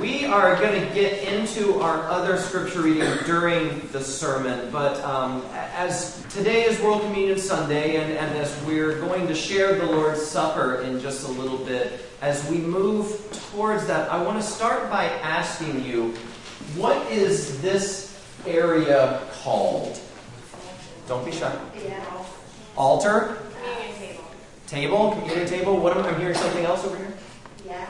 We are going to get into our other scripture reading during the sermon, but as today is World Communion Sunday, and as we're going to share the Lord's Supper in just a little bit, as we move towards that, I want to start by asking you, what is this area called? Don't be shy. Yeah. Altar? Communion table. Table? Communion table? What am I hearing something else over here? Yeah.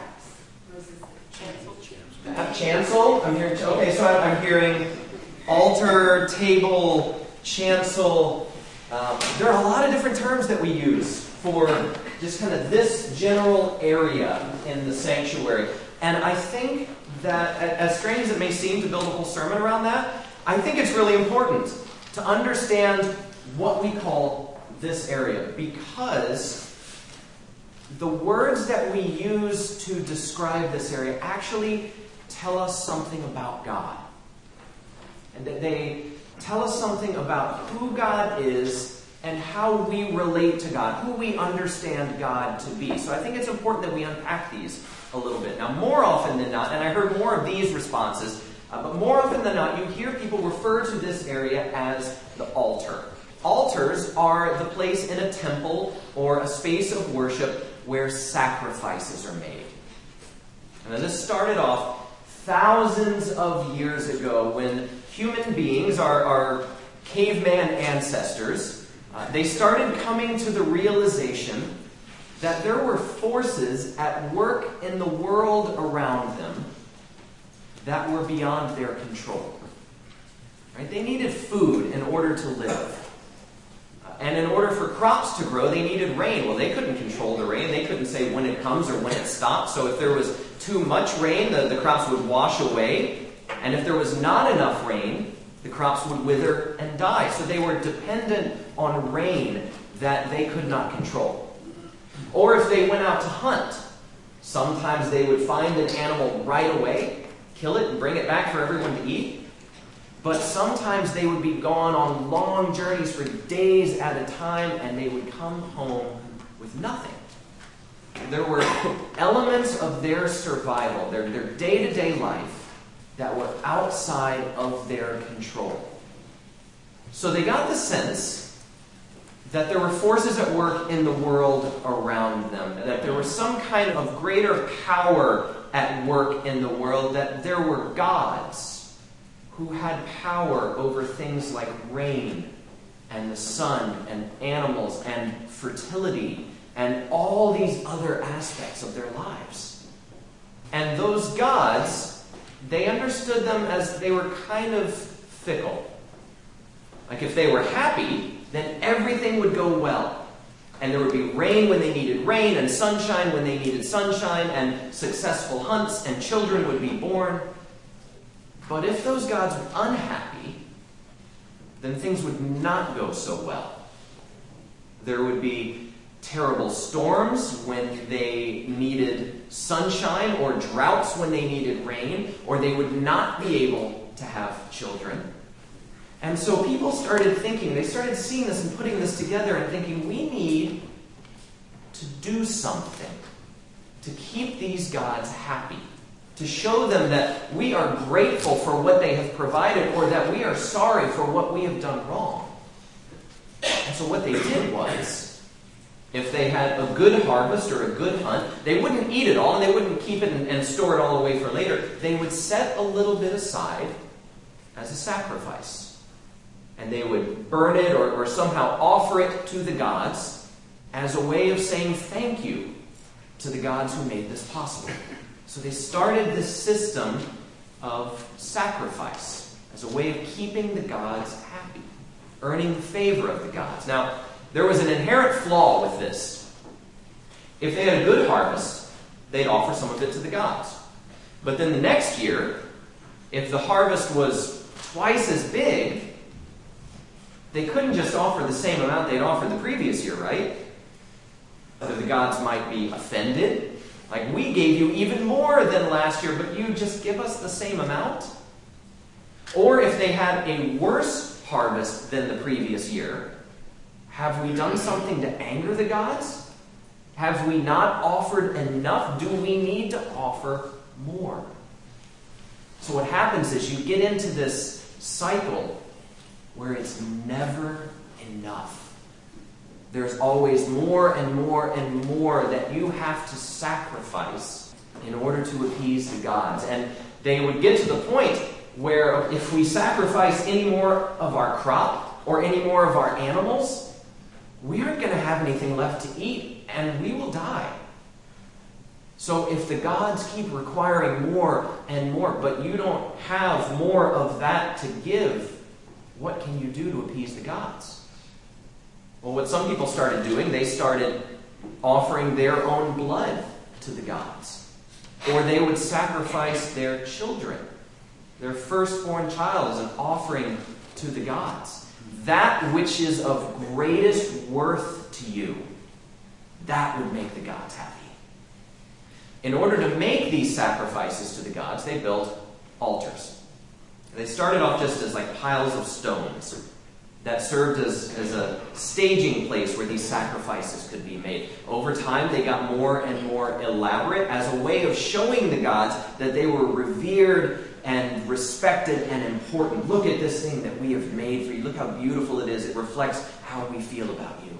Chancel. Chancel? I'm hearing. Okay, so I'm hearing altar, table, chancel. There are a lot of different terms that we use for just kind of this general area in the sanctuary. And I think that, as strange as it may seem to build a whole sermon around that, I think it's really important to understand what we call this area, because the words that we use to describe this area actually tell us something about God. And that they tell us something about who God is and how we relate to God, who we understand God to be. So I think it's important that we unpack these a little bit. Now, more often than not, and I heard more of these responses, but more often than not, you hear people refer to this area as the altar. Altars are the place in a temple or a space of worship where sacrifices are made. And this started off thousands of years ago when human beings, our caveman ancestors, they started coming to the realization that there were forces at work in the world around them that were beyond their control. Right? They needed food in order to live. And in order for crops to grow, they needed rain. Well, they couldn't control the rain. They couldn't say when it comes or when it stops. So if there was too much rain, the crops would wash away. And if there was not enough rain, the crops would wither and die. So they were dependent on rain that they could not control. Or if they went out to hunt, sometimes they would find an animal right away, kill it, and bring it back for everyone to eat. But sometimes they would be gone on long journeys for days at a time, and they would come home with nothing. There were elements of their survival, their day-to-day life, that were outside of their control. So they got the sense that there were forces at work in the world around them, that there was some kind of greater power at work in the world, that there were gods who had power over things like rain and the sun and animals and fertility and all these other aspects of their lives. And those gods, they understood them as they were kind of fickle. Like if they were happy, then everything would go well. And there would be rain when they needed rain, and sunshine when they needed sunshine, and successful hunts, and children would be born. But if those gods were unhappy, then things would not go so well. There would be terrible storms when they needed sunshine, or droughts when they needed rain, or they would not be able to have children. And so people started thinking, they started seeing this and putting this together and thinking, we need to do something to keep these gods happy, to show them that we are grateful for what they have provided, or that we are sorry for what we have done wrong. And so what they did was, if they had a good harvest or a good hunt, they wouldn't eat it all, and they wouldn't keep it and store it all away for later. They would set a little bit aside as a sacrifice. And they would burn it or somehow offer it to the gods as a way of saying thank you to the gods who made this possible. So they started this system of sacrifice as a way of keeping the gods happy, earning the favor of the gods. Now, there was an inherent flaw with this. If they had a good harvest, they'd offer some of it to the gods. But then the next year, if the harvest was twice as big, they couldn't just offer the same amount they'd offered the previous year, right? The gods might be offended. Like, we gave you even more than last year, but you just give us the same amount? Or if they had a worse harvest than the previous year, have we done something to anger the gods? Have we not offered enough? Do we need to offer more? So what happens is you get into this cycle where it's never enough. There's always more and more and more that you have to sacrifice in order to appease the gods. And they would get to the point where if we sacrifice any more of our crop or any more of our animals, we aren't going to have anything left to eat and we will die. So if the gods keep requiring more and more, but you don't have more of that to give, what can you do to appease the gods? Well, what some people started doing, they started offering their own blood to the gods. Or they would sacrifice their children. Their firstborn child as an offering to the gods. That which is of greatest worth to you, that would make the gods happy. In order to make these sacrifices to the gods, they built altars. They started off just as like piles of stones that served as a staging place where these sacrifices could be made. Over time, they got more and more elaborate as a way of showing the gods that they were revered and respected and important. Look at this thing that we have made for you. Look how beautiful it is. It reflects how we feel about you.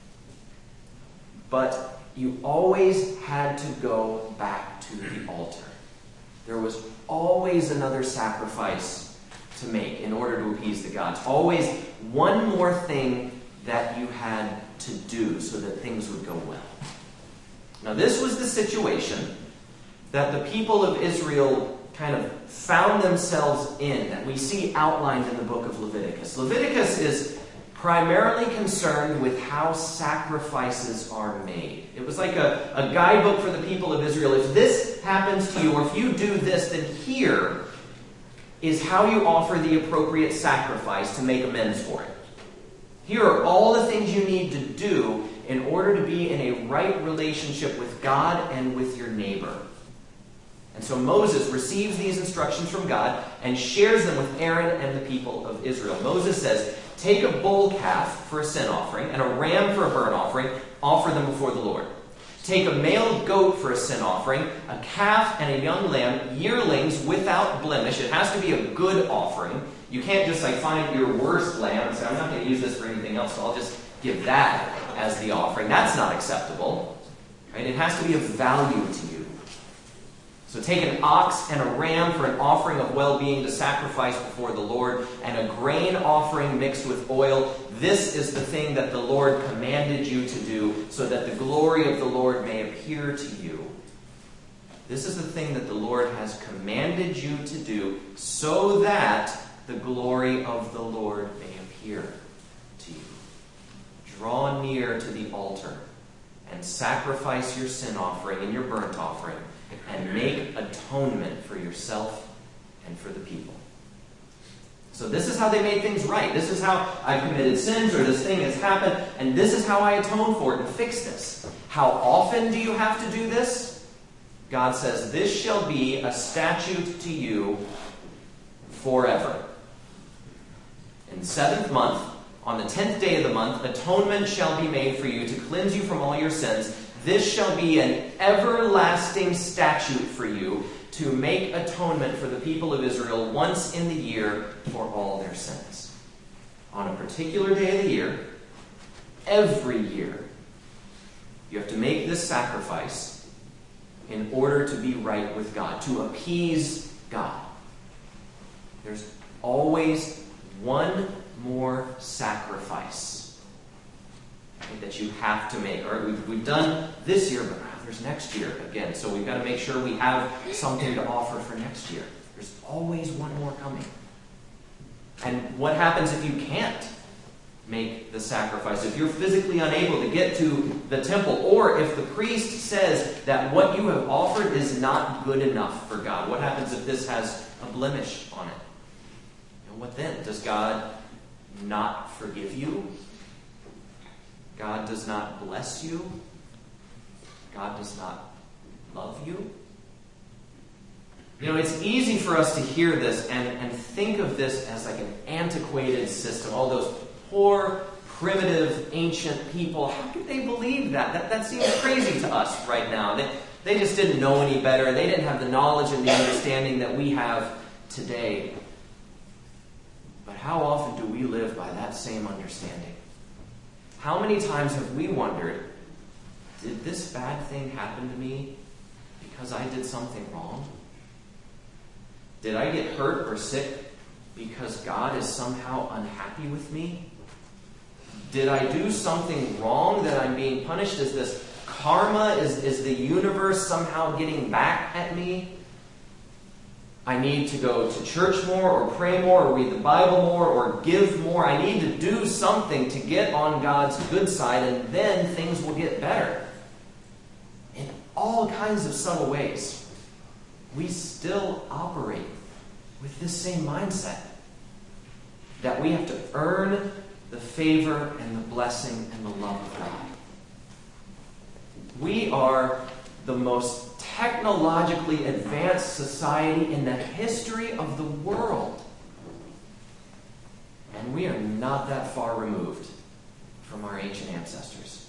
But you always had to go back to the altar. There was always another sacrifice to make in order to appease the gods. Always one more thing that you had to do so that things would go well. Now this was the situation that the people of Israel kind of found themselves in, that we see outlined in the book of Leviticus. Leviticus is primarily concerned with how sacrifices are made. It was like a guidebook for the people of Israel. If this happens to you, or if you do this, then here is how you offer the appropriate sacrifice to make amends for it. Here are all the things you need to do in order to be in a right relationship with God and with your neighbor. And so Moses receives these instructions from God and shares them with Aaron and the people of Israel. Moses says, take a bull calf for a sin offering and a ram for a burnt offering, offer them before the Lord. Take a male goat for a sin offering, a calf and a young lamb, yearlings without blemish. It has to be a good offering. You can't just find your worst lamb and say, I'm not going to use this for anything else, so I'll just give that as the offering. That's not acceptable. Right? It has to be of value to you. So take an ox and a ram for an offering of well-being to sacrifice before the Lord, and a grain offering mixed with oil. This is the thing that the Lord commanded you to do, so that the glory of the Lord may appear to you. This is the thing that the Lord has commanded you to do, so that the glory of the Lord may appear to you. Draw near to the altar and sacrifice your sin offering and your burnt offering, and make atonement for yourself and for the people. So this is how they made things right. This is how I've committed sins, or this thing has happened, and this is how I atone for it and fix this. How often do you have to do this? God says, this shall be a statute to you forever. In the 7th month, on the 10th day of the month, atonement shall be made for you to cleanse you from all your sins. This shall be an everlasting statute for you to make atonement for the people of Israel once in the year for all their sins. On a particular day of the year, every year, you have to make this sacrifice in order to be right with God, to appease God. There's always one more sacrifice that you have to make. All right, we've done this year, but there's next year again. So we've got to make sure we have something to offer for next year. There's always one more coming. And what happens if you can't make the sacrifice? If you're physically unable to get to the temple, or if the priest says that what you have offered is not good enough for God, what happens if this has a blemish on it? And what then? Does God not forgive you? God does not bless you? God does not love you? You know, it's easy for us to hear this and think of this as like an antiquated system. All those poor, primitive, ancient people, how could they believe that? That seems crazy to us right now. They just didn't know any better. They didn't have the knowledge and the understanding that we have today. But how often do we live by that same understanding? How many times have we wondered, did this bad thing happen to me because I did something wrong? Did I get hurt or sick because God is somehow unhappy with me? Did I do something wrong that I'm being punished? Is this karma? Is the universe somehow getting back at me? I need to go to church more, or pray more, or read the Bible more, or give more. I need to do something to get on God's good side, and then things will get better. In all kinds of subtle ways, we still operate with this same mindset. That we have to earn the favor and the blessing and the love of God. We are the most technologically advanced society in the history of the world. And we are not that far removed from our ancient ancestors.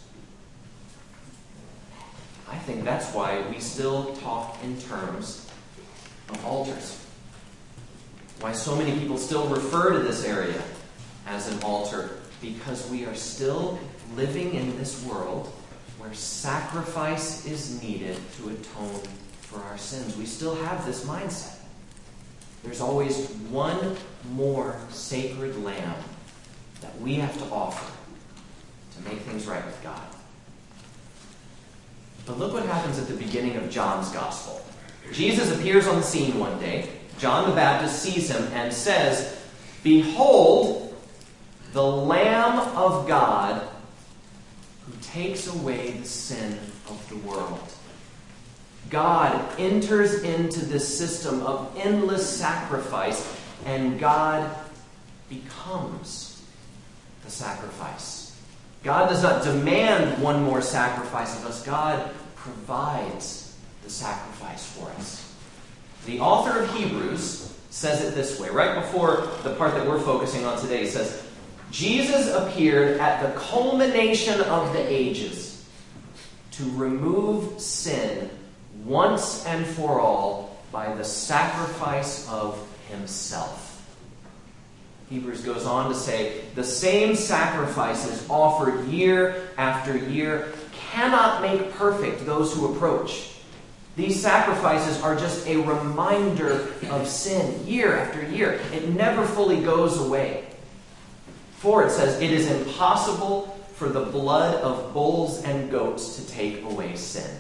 I think that's why we still talk in terms of altars. Why so many people still refer to this area as an altar, because we are still living in this world where sacrifice is needed to atone for our sins. We still have this mindset. There's always one more sacred lamb that we have to offer to make things right with God. But look what happens at the beginning of John's Gospel. Jesus appears on the scene one day. John the Baptist sees him and says, "Behold, the Lamb of God who takes away the sin of the world." God enters into this system of endless sacrifice, and God becomes the sacrifice. God does not demand one more sacrifice of us. God provides the sacrifice for us. The author of Hebrews says it this way, right before the part that we're focusing on today. He says, Jesus appeared at the culmination of the ages to remove sin once and for all by the sacrifice of himself. Hebrews goes on to say, the same sacrifices offered year after year cannot make perfect those who approach. These sacrifices are just a reminder of sin year after year. It never fully goes away. For it says, it is impossible for the blood of bulls and goats to take away sin.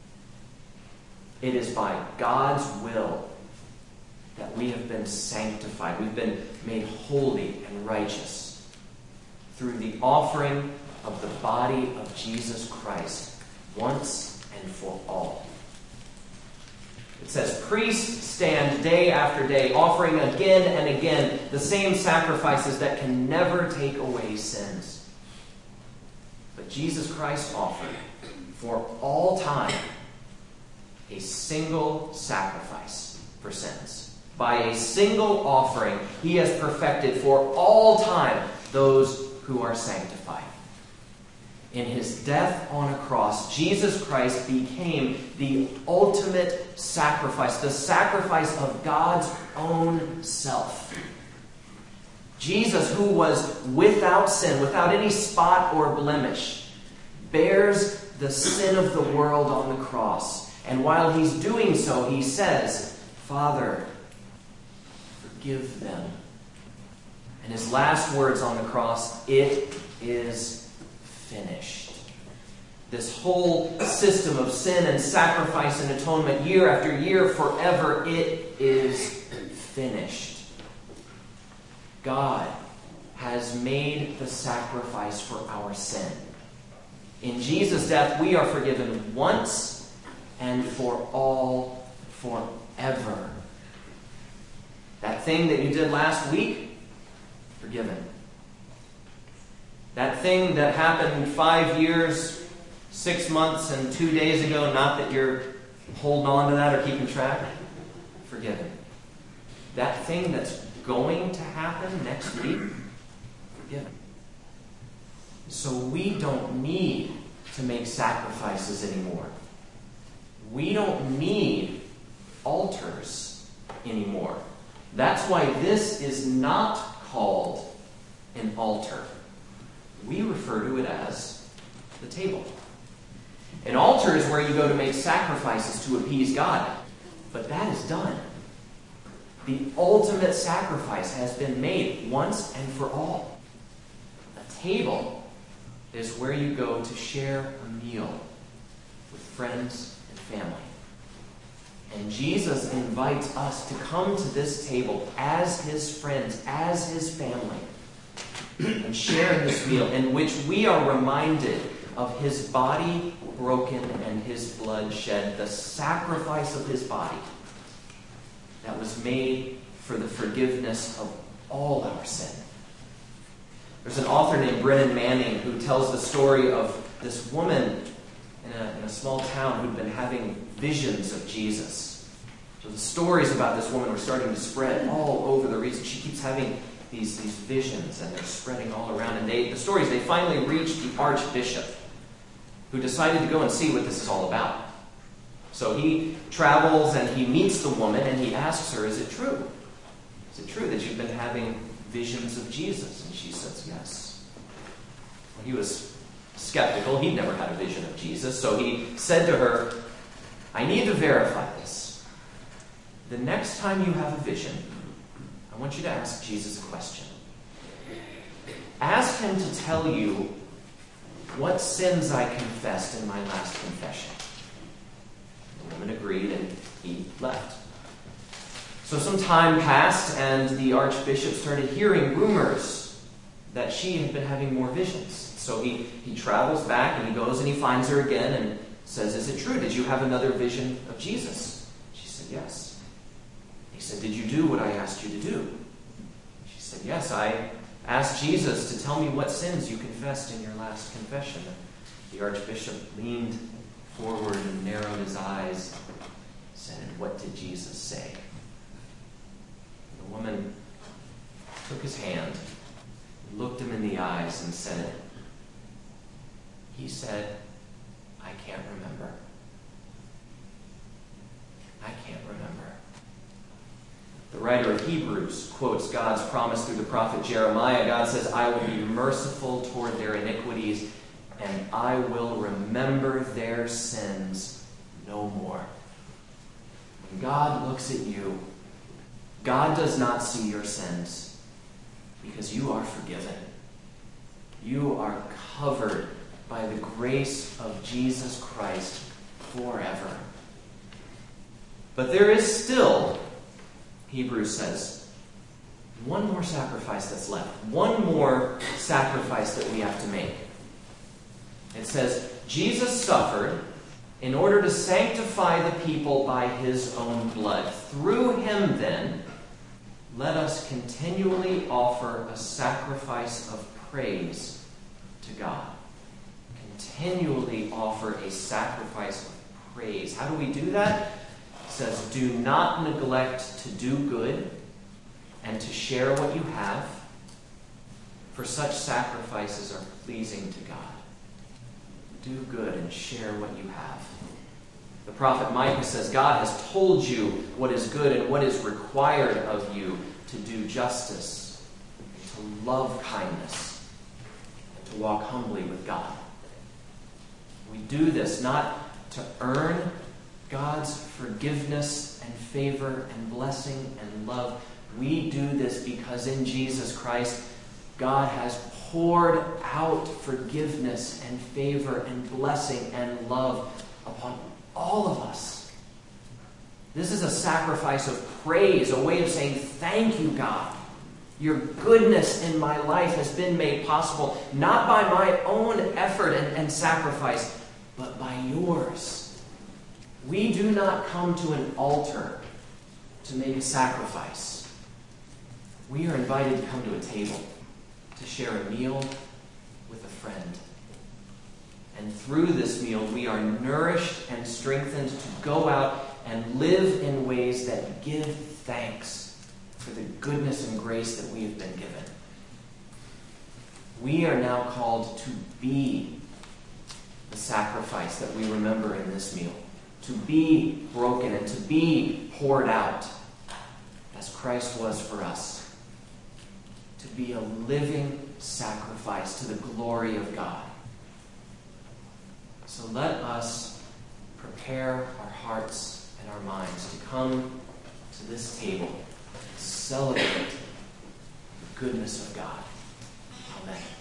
It is by God's will that we have been sanctified. We've been made holy and righteous through the offering of the body of Jesus Christ once and for all. It says, priests stand day after day, offering again and again the same sacrifices that can never take away sins. But Jesus Christ offered for all time a single sacrifice for sins. By a single offering, he has perfected for all time those who are sanctified. In his death on a cross, Jesus Christ became the ultimate sacrifice, the sacrifice of God's own self. Jesus, who was without sin, without any spot or blemish, bears the sin of the world on the cross. And while he's doing so, he says, Father, forgive them. And his last words on the cross, it is finished. This whole system of sin and sacrifice and atonement, year after year, forever, it is finished. God has made the sacrifice for our sin. In Jesus' death, we are forgiven once and for all, forever. That thing that you did last week, forgiven. That thing that happened 5 years, 6 months, and 2 days ago, not that you're holding on to that or keeping track, forgiven. That thing that's going to happen next week, forgiven. So we don't need to make sacrifices anymore. We don't need altars anymore. That's why this is not called an altar. We refer to it as the table. An altar is where you go to make sacrifices to appease God. But that is done. The ultimate sacrifice has been made once and for all. A table is where you go to share a meal with friends and family. And Jesus invites us to come to this table as his friends, as his family, and share in this meal in which we are reminded of his body broken and his blood shed, the sacrifice of his body that was made for the forgiveness of all our sin. There's an author named Brennan Manning who tells the story of this woman in a small town who'd been having visions of Jesus. So the stories about this woman were starting to spread all over the region. She keeps having these visions, and they're spreading all around. And the stories, they finally reached the archbishop, who decided to go and see what this is all about. So he travels and he meets the woman and he asks her, is it true? Is it true that you've been having visions of Jesus? And she says, yes. Well, he was skeptical. He'd never had a vision of Jesus. So he said to her, I need to verify this. The next time you have a vision, I want you to ask Jesus a question. Ask him to tell you what sins I confessed in my last confession. The woman agreed and he left. So some time passed and the archbishop started hearing rumors that she had been having more visions. So he travels back and he goes and he finds her again and says, is it true? Did you have another vision of Jesus? She said, yes. He said, did you do what I asked you to do? She said, yes, I asked Jesus to tell me what sins you confessed in your last confession. The archbishop leaned forward and narrowed his eyes, said, and what did Jesus say? The woman took his hand, looked him in the eyes and said, he said, I can't remember. I can't remember. The writer of Hebrews quotes God's promise through the prophet Jeremiah. God says, I will be merciful toward their iniquities, and I will remember their sins no more. When God looks at you, God does not see your sins because you are forgiven. You are covered by the grace of Jesus Christ forever. But there is still, Hebrews says, one more sacrifice that's left. One more sacrifice that we have to make. It says, Jesus suffered in order to sanctify the people by his own blood. Through him, then, let us continually offer a sacrifice of praise to God. Continually offer a sacrifice of praise. How do we do that? It says, do not neglect to do good and to share what you have, for such sacrifices are pleasing to God. Do good and share what you have. The prophet Micah says, God has told you what is good and what is required of you to do justice, to love kindness, and to walk humbly with God. We do this not to earn God's forgiveness and favor and blessing and love. We do this because in Jesus Christ, God has poured out forgiveness and favor and blessing and love upon all of us. This is a sacrifice of praise, a way of saying, thank you, God. Your goodness in my life has been made possible, not by my own effort and sacrifice, but by yours. We do not come to an altar to make a sacrifice. We are invited to come to a table, to share a meal with a friend. And through this meal, we are nourished and strengthened to go out and live in ways that give thanks for the goodness and grace that we have been given. We are now called to be the sacrifice that we remember in this meal, to be broken and to be poured out. as Christ was for us, to be a living sacrifice to the glory of God. So let us prepare our hearts and our minds to come to this table to celebrate the goodness of God. Amen.